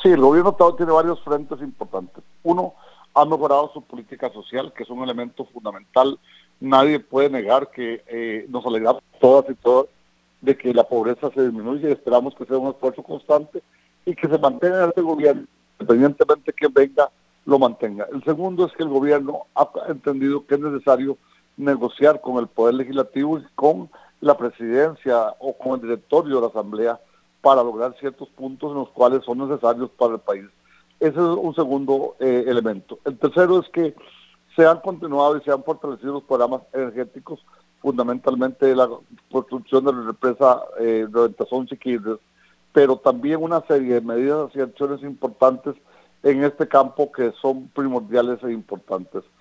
Sí, el gobierno tiene varios frentes importantes. Uno, ha mejorado su política social, que es un elemento fundamental. Nadie puede negar que nos alegramos todas y todos de que la pobreza se disminuya y esperamos que sea un esfuerzo constante y que se mantenga este gobierno, independientemente de quién venga, lo mantenga. El segundo es que el gobierno ha entendido que es necesario negociar con el Poder Legislativo y con la presidencia o con el directorio de la Asamblea para lograr ciertos puntos en los cuales son necesarios para el país. Ese es un segundo elemento. El tercero es que se han continuado y se han fortalecido los programas energéticos, fundamentalmente la construcción de la represa Reventazón Siquirres, pero también una serie de medidas y acciones importantes en este campo que son primordiales e importantes.